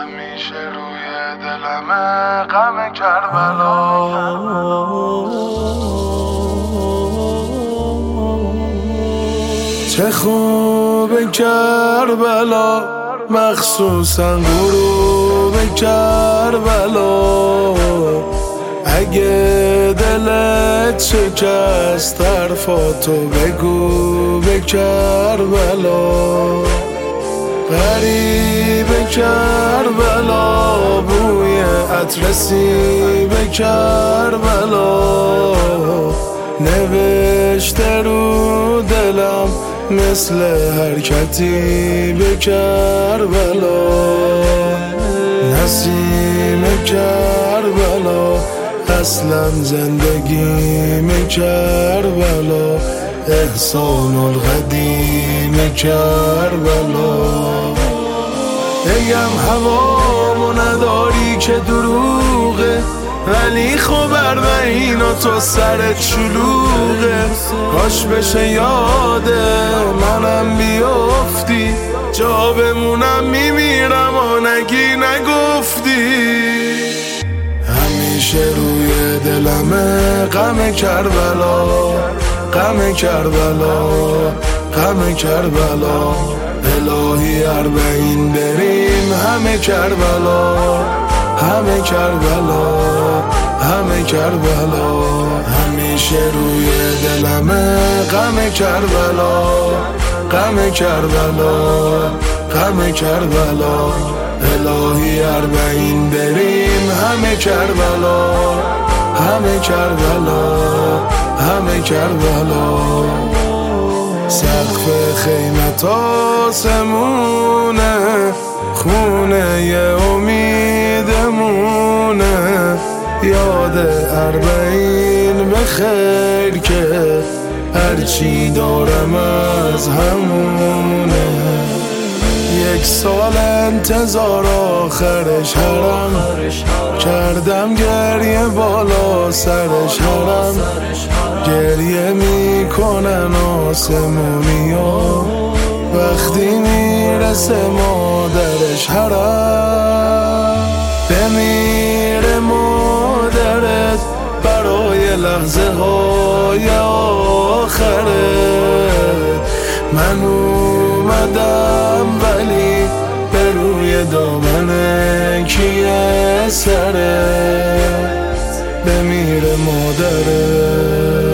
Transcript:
همیشه روی دلمه غم کربلا. چه خوب کربلا، مخصوصا غروب کربلا. اگه دلت شکست حرفاتو بگو به کربلا. غریب کربلا، بوی عطر سیب کربلا. نوشته رو دلم مثل حرکتی به کربلا. نسیم کربلا، اصلا زندگیم کربلا. احسان القدیم کربلا. بگم هوامو نداری که دروغه، ولی خب اربعین و تو سرت شلوغه. کاش بشه یاده منم بیافتی، جا بمونم میمیرم و نگی نگفتی. همیشه روی دلمه غم کربلا، غم کربلا، غم کربلا. الهی اربعین بریم همه کربلا، همه کربلا، همه کربلا. همیشه روی دلمه غم کربلا، غم کربلا، غم کربلا. الهی اربعین بریم همه کربلا، همه کربلا، همه کربلا. سقف خیمت آسمونه، خونه ی امیدمونه. یاد اربعین بخیر که هرچی دارم از همونه. 1 سال انتظار آخرش حرم، کردم گریه بالا سرش حرم. گریه میکنن آسمونیا وقتی میرسه مادرش حرم. بمیره مادرت برای لحظه های آخرت. من اومدم ولی به روی دامنه کیه سرت. بمیره مادرت.